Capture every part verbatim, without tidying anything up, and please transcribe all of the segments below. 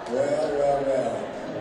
Well, well, well.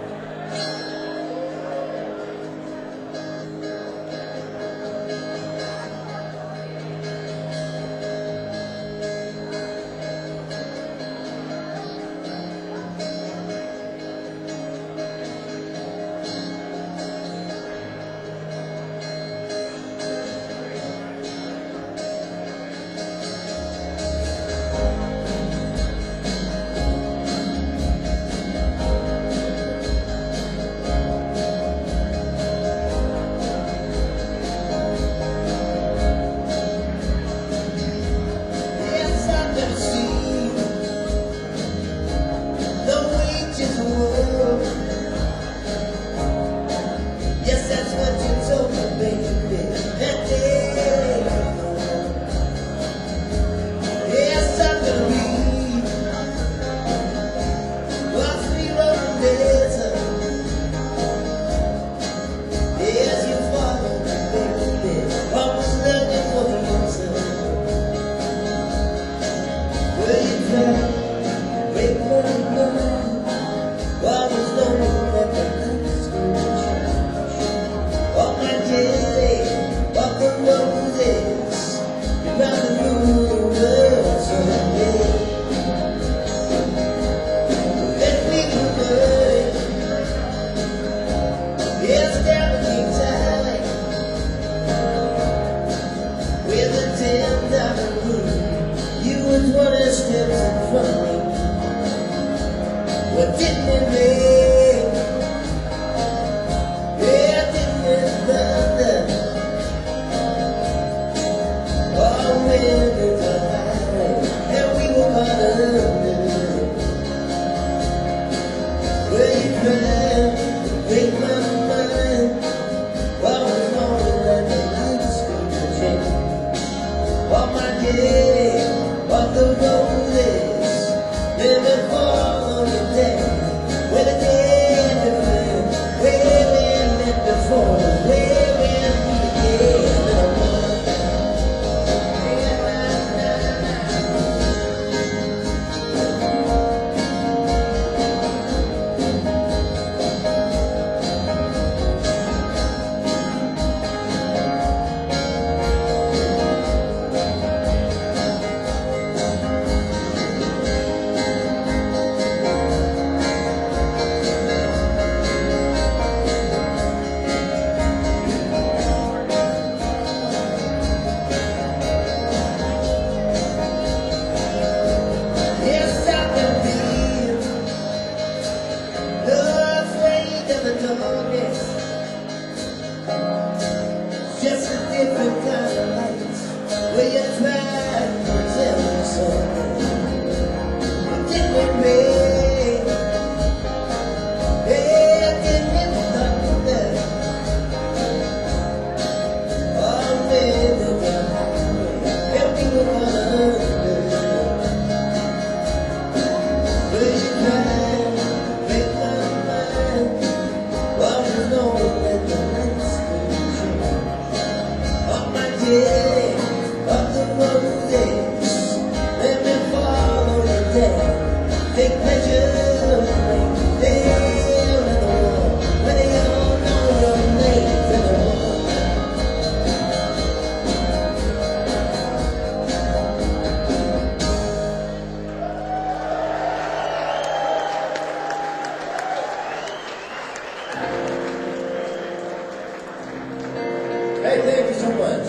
Hey, thank you so much.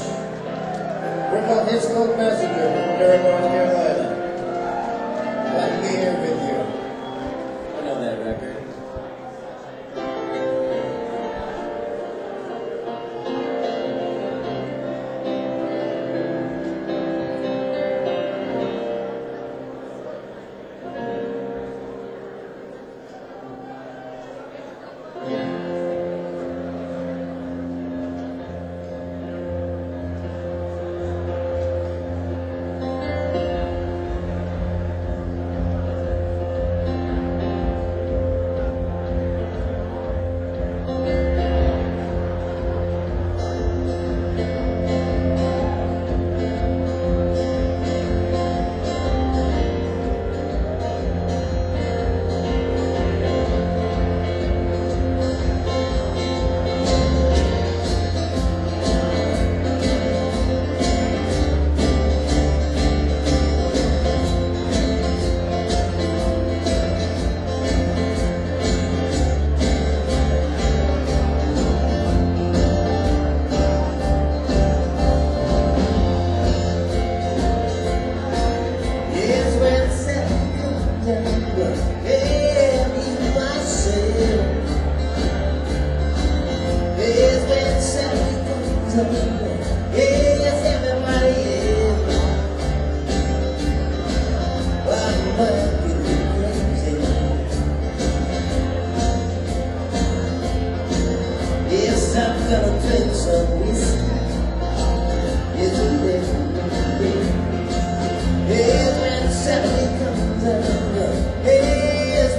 We're called Hitchcock Messenger from Durham, North Carolina. Glad to be here with you. I know that record. Yeah, me myself. Yes, when Saturday comes up, yes, everybody is. I'm working crazy. Yes, I'm gonna drink some whiskey. Yes, I'm Yes, when Saturday comes up, yes,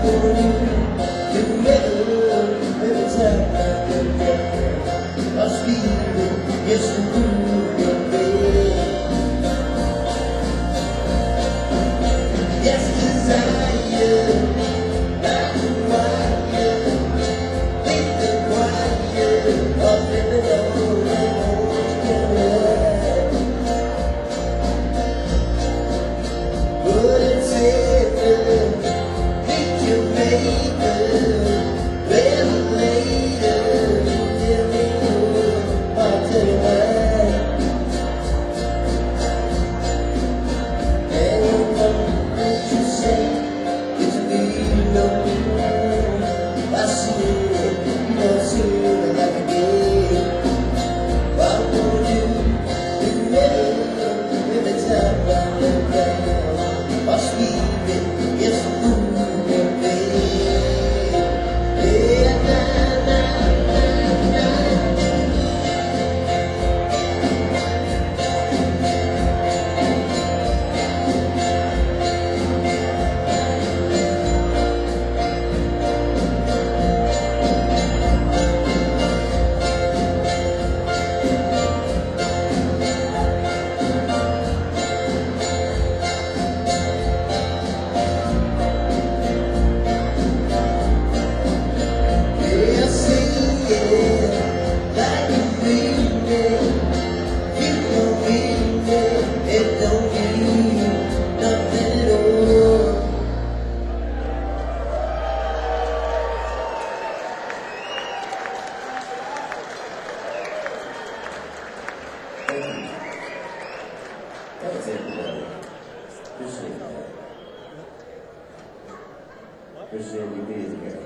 Appreciate you being here.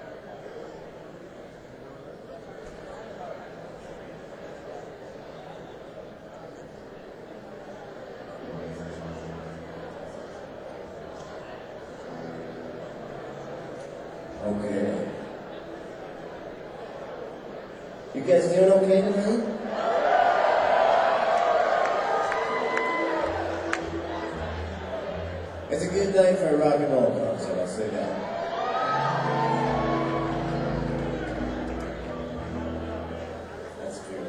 Okay. You guys doing okay tonight? It's a good night for a rock and roll concert, I'll say that. That's true.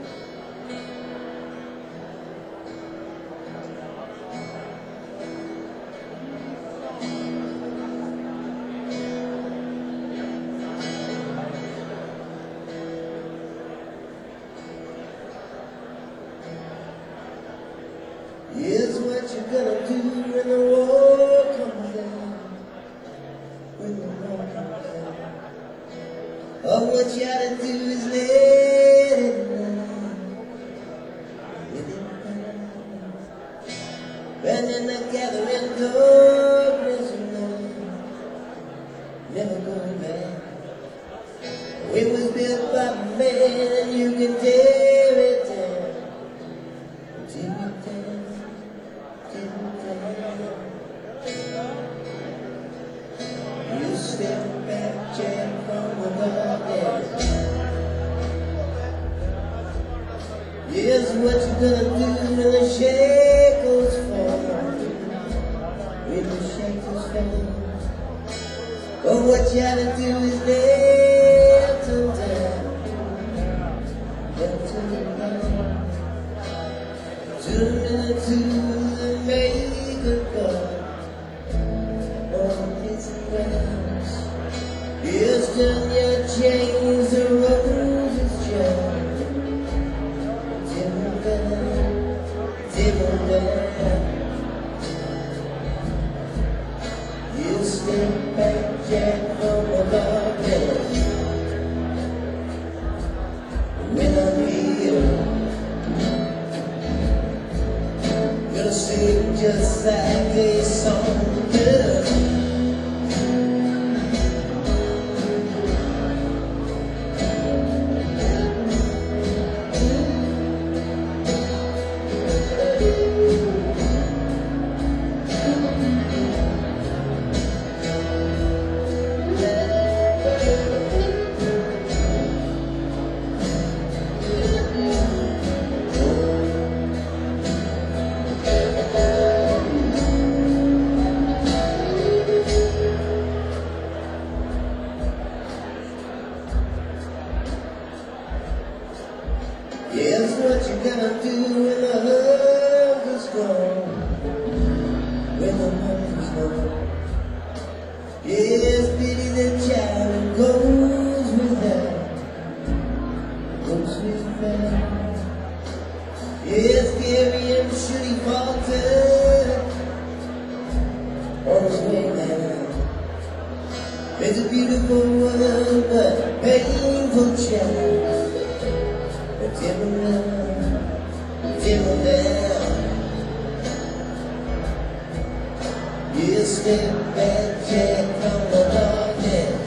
Here's what you're gonna do when the war comes down. When the war comes down. All what you gotta do is let it down. Let it down. Bending together in darkness and night. Never going back. It was built by man and you can tear it down. Tear it down. You step back, Jack, from above there. Here's what you're gonna do when the shackles fall. When the shackles fall. But what you gotta do is let them down. Let them down. Turn into the maker God. Oh, it's a grass. Yes, turn your chains, the roses shine. Dimmer down, dimmer down. You step back, Jack, from above there. When I'm here, gonna sing just like a song does. Yes, pity the child who goes without, goes without. Yes, carry him should he falter on his way down. It's a beautiful world, but painful child. A dimmer down, dimmer down. You step back, Jack, from the darkness.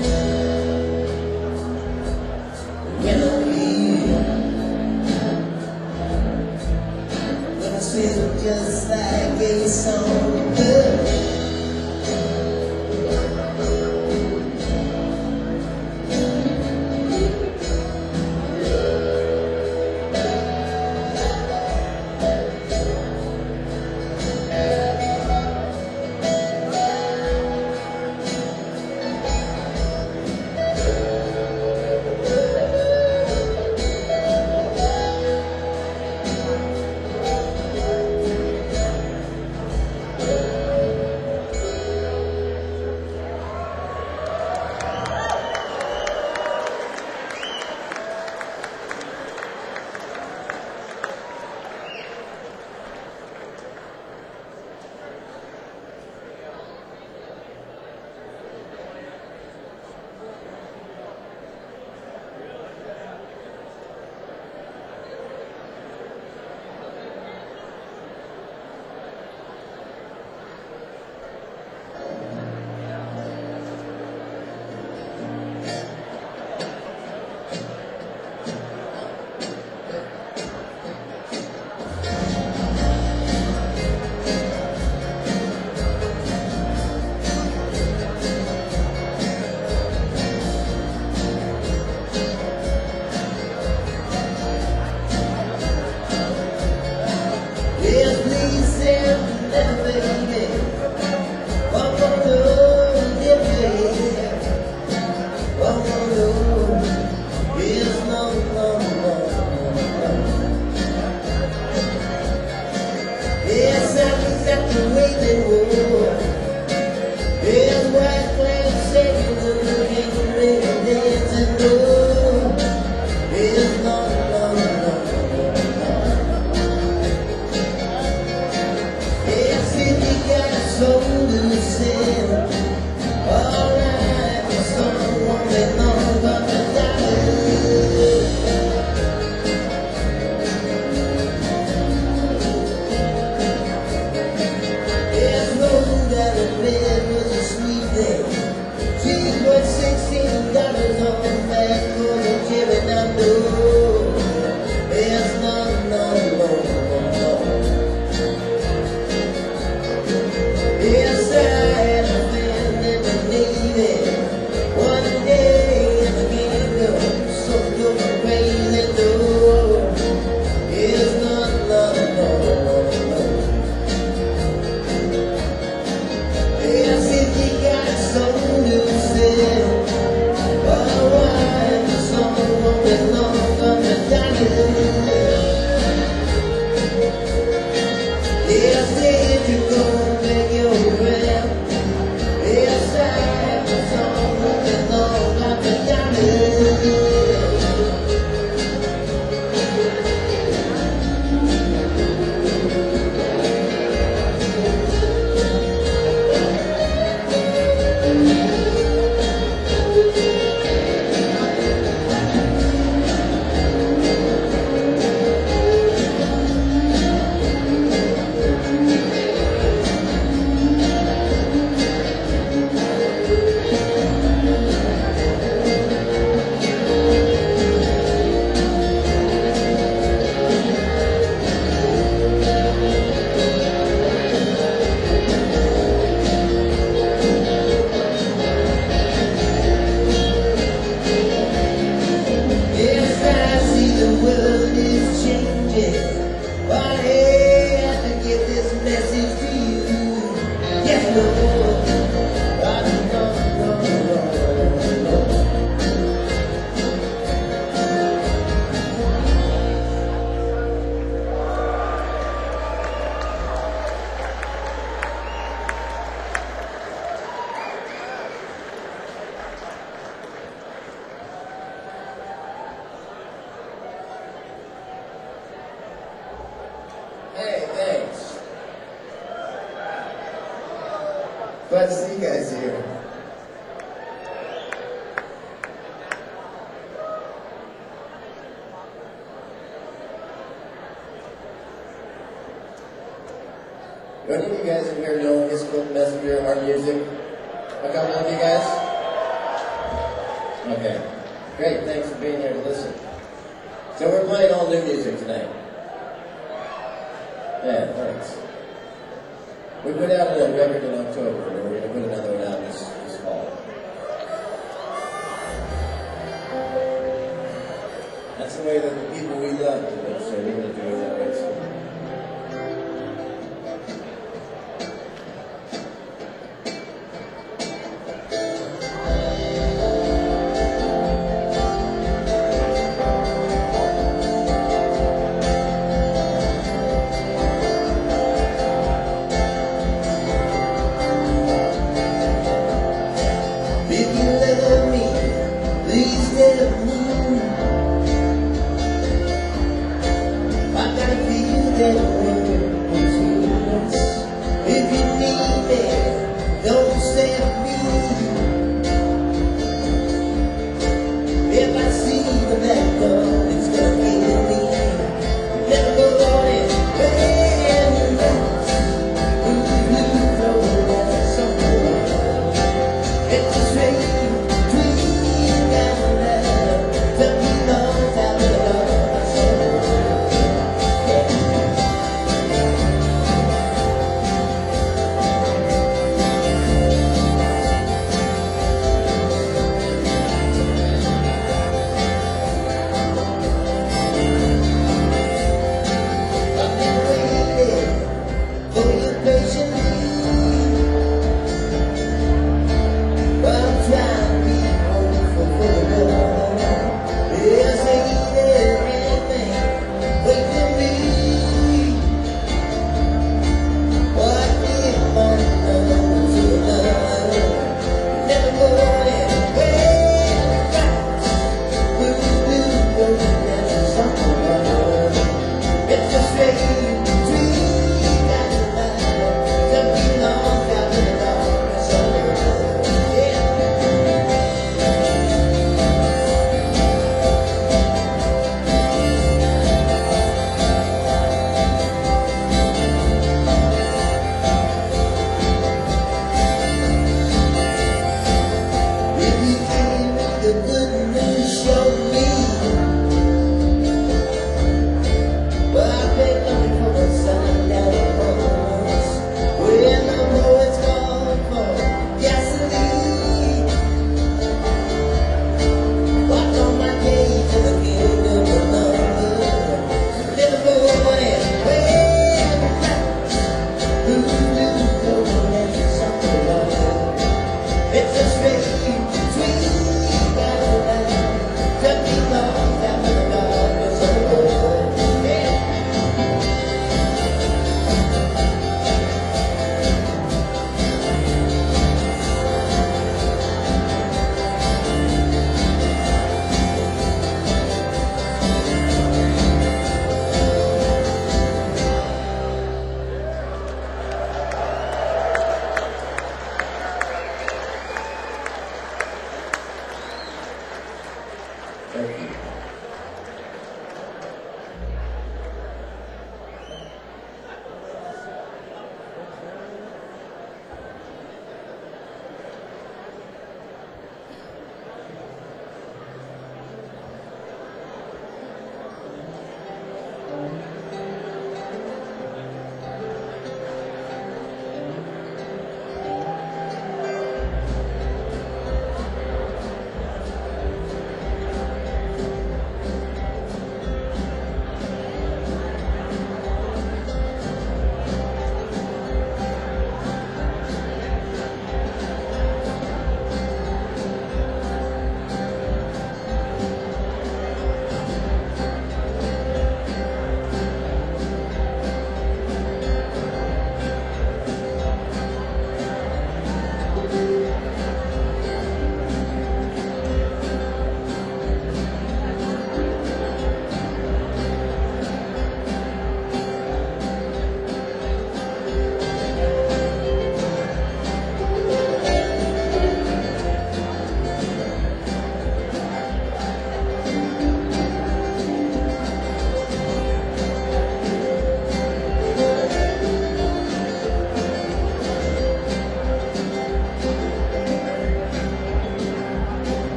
When I'm here, when I sit just like a songbird. Glad to see you guys here. Do any of you guys in here know His Book Messenger, our music? A couple of you guys? Okay. Great, thanks for being here to listen. So we're playing all new music tonight. Yeah, thanks. We put out a record in October, and we're going to put another one out this, this fall. That's the way that the people we love do it, so we're going to do it that way too.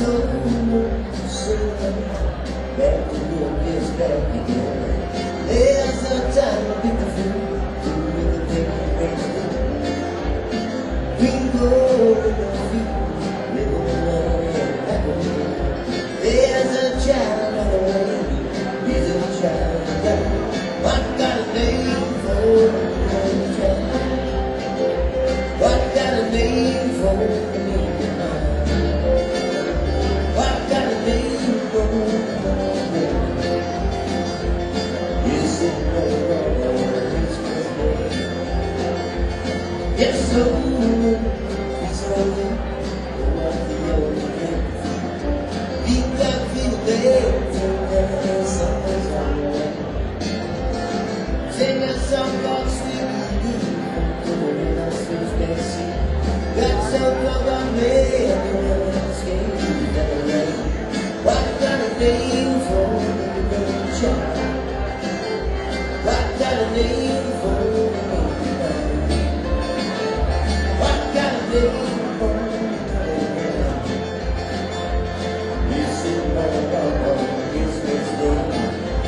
so, so back to work is back again. There's no time to pick the food, food with the paper and green gold in the feet, living alone and happy. There's a child on the way, he's a child of God. What got a name for the child? What got a name for the What got a name for the Is it no longer his birthday? Yes, so he's only what the old man. He got feel bad and something's on the way. Sing a song called Sleepy Got some love on me, and escape that rain. What got a name for the little child? What got a name for the little child? What got a name for the little child? Is it no longer Christmas Day?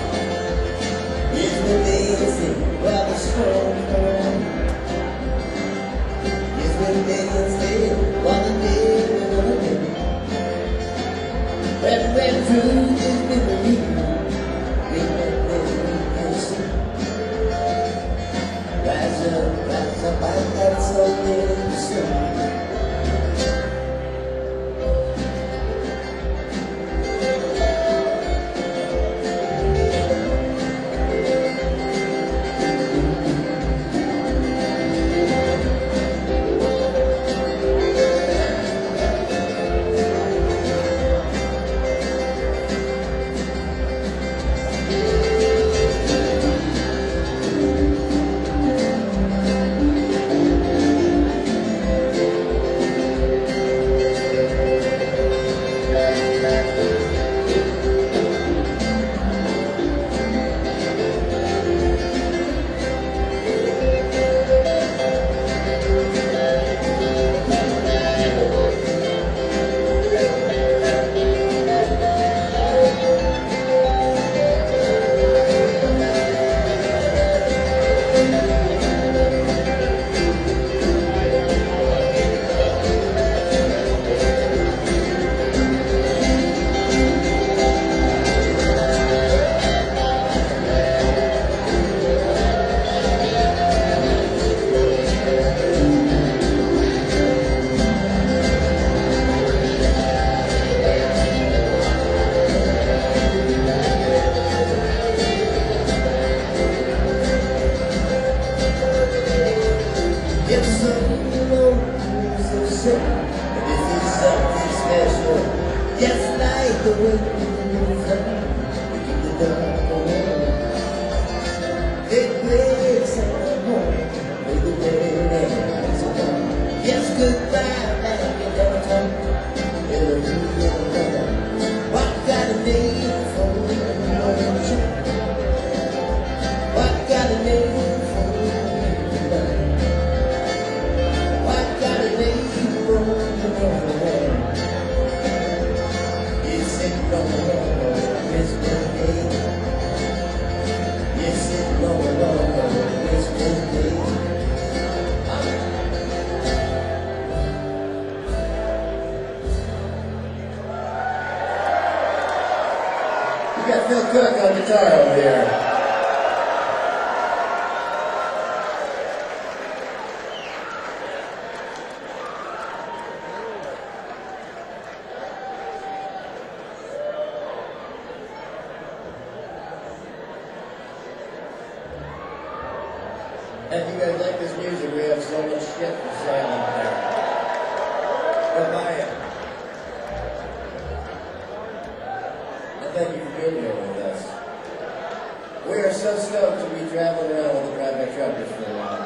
Is the dancing while the storm comes? When days stay, while the day will not end. When when truth is believed, we can live and see. Rise up, rise up, I got something to say. If you guys like this music, we have so much shit for sale out there. Go buy it. And thank you for being here with us. We are so stoked to be traveling around with the Drive-By Truckers for a while.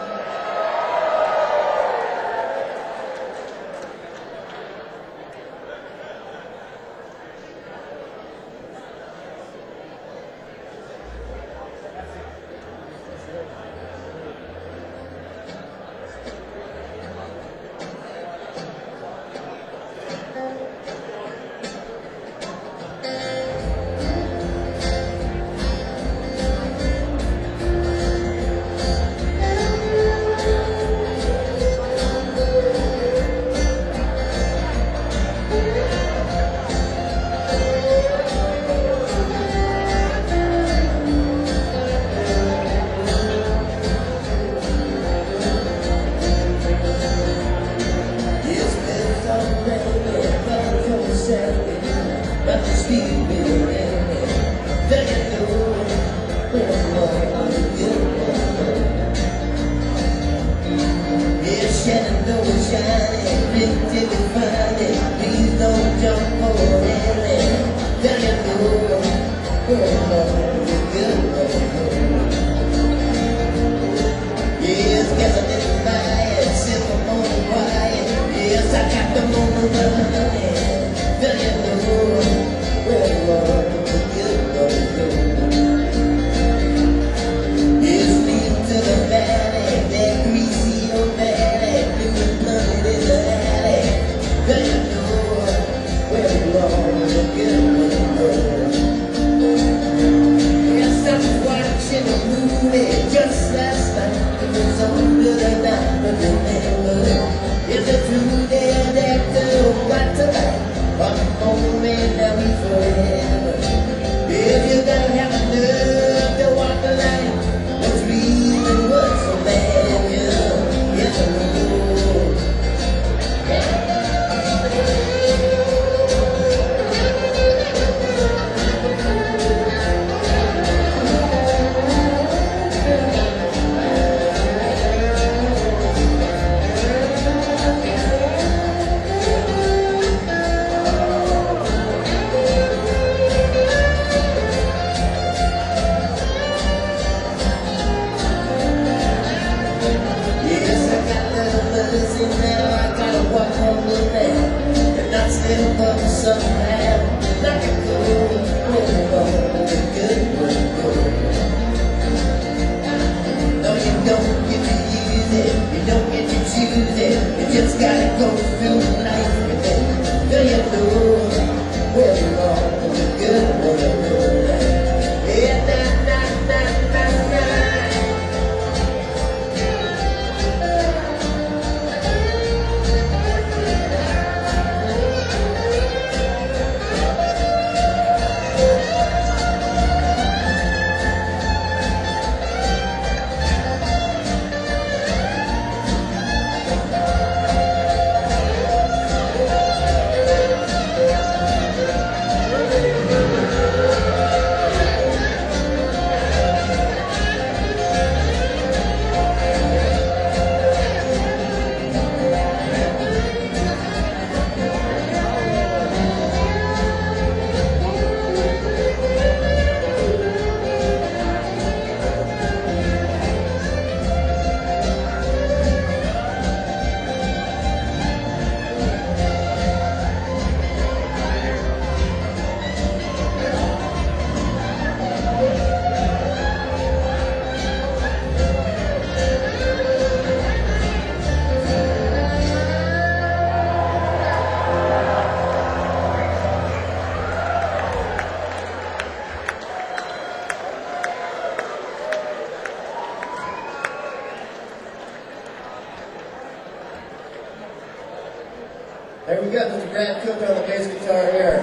Hey, we got Mister Grant Cook on the bass guitar here.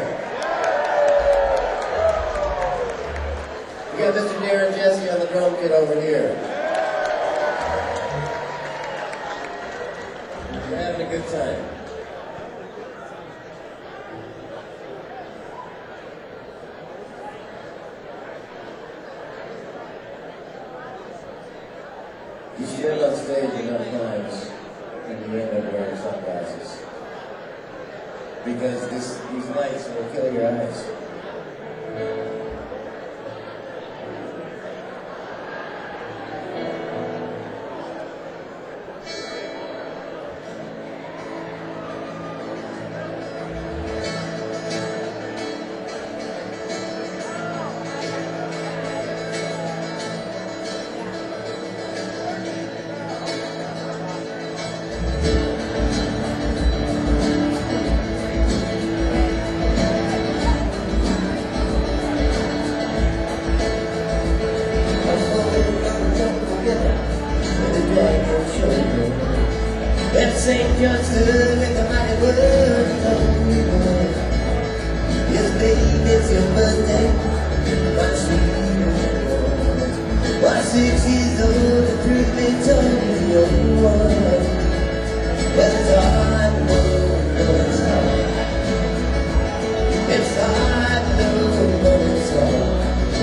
We got Mister Darren Jesse on the drum kit over here. We're having a good time. You stand on stage enough times and you end up wearing sunglasses. Because this, these lights will kill your eyes. Saint John stood with the mighty word and told me the word. Yes, baby, it's your birthday, my sweet. Why six years old, the truth be told, you're one. Well, it's hard to know, but it's hard. It's hard to know, but it's hard.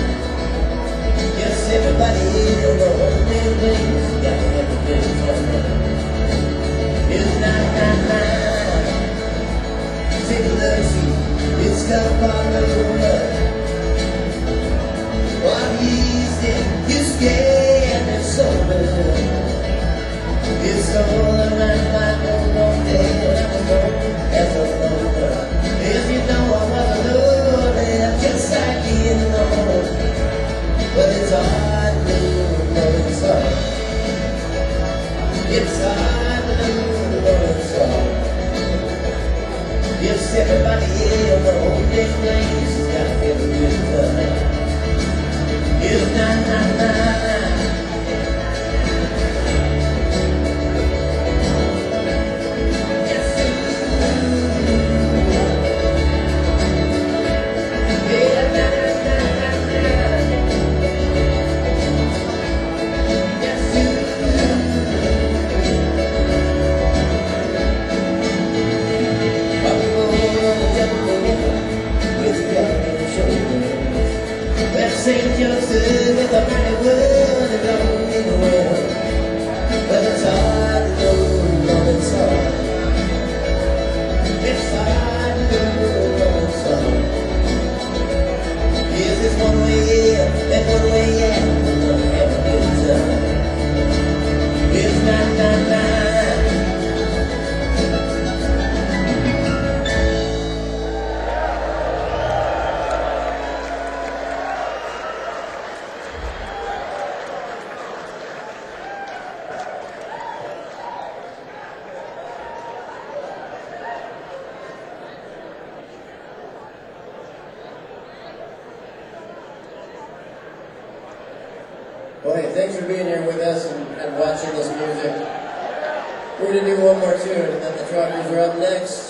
Yes, everybody here knows their place. Got everything done. It's not nine nine. Take a look, see, it's got a bottle of blood. What easy, you scared and sober. It's all around my own all day. I'm alone as a lover. If you know I was alone, just like you know. But it's hard to know, it's hard. It's hard to know. Yes, everybody here on the whole day place has got to get a good time. It's nine nine nine. Yes, yeah, nine nine nine nine. Yes, Saint Joseph with a mighty word and don't need a word. But it's hard to know, no, it's hard. It's hard to know, no, it's hard. Yes, it's one way in and one way out, and we'll have a good time. It's nine nine nine. Well, hey, thanks for being here with us and, and watching this music. We're going to do one more tune, and then the Truckers are up next.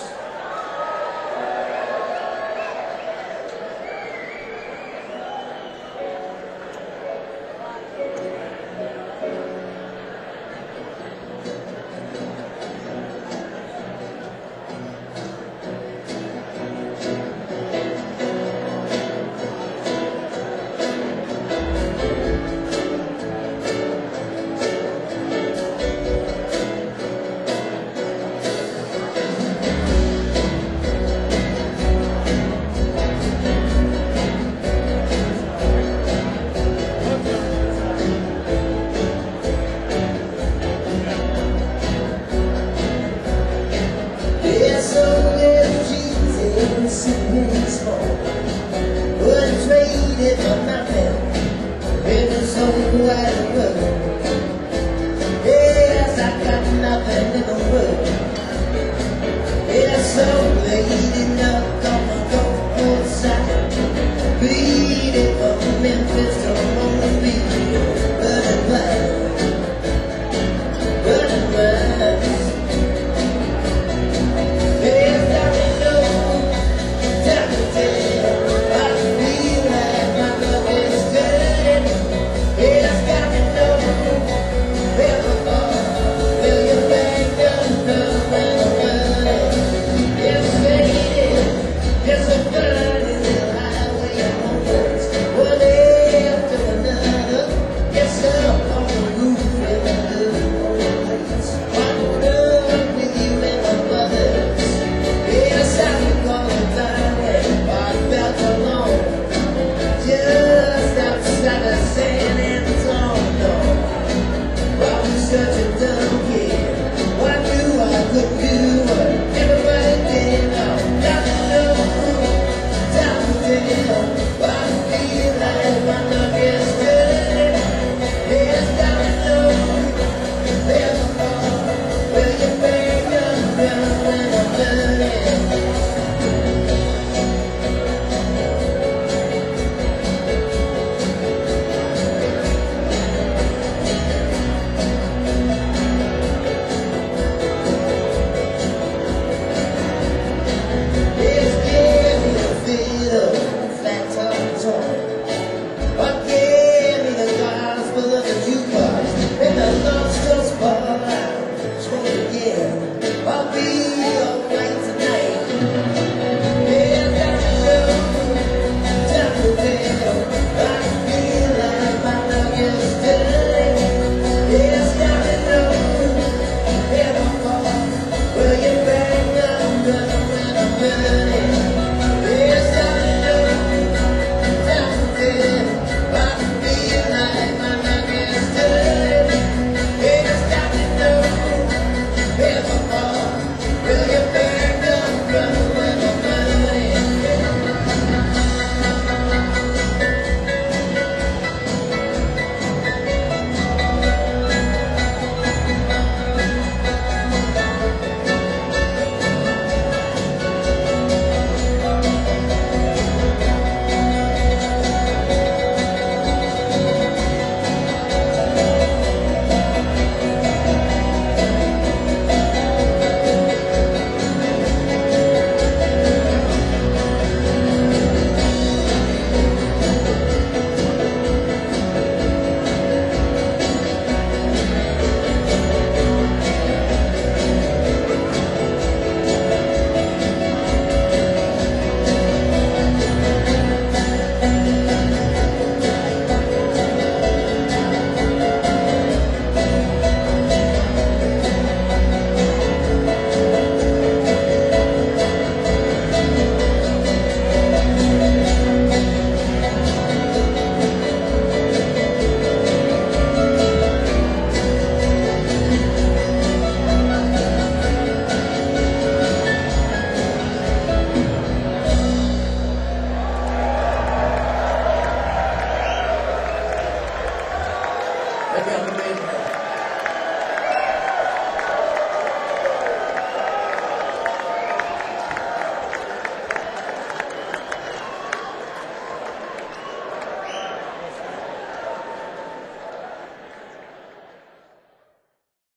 journey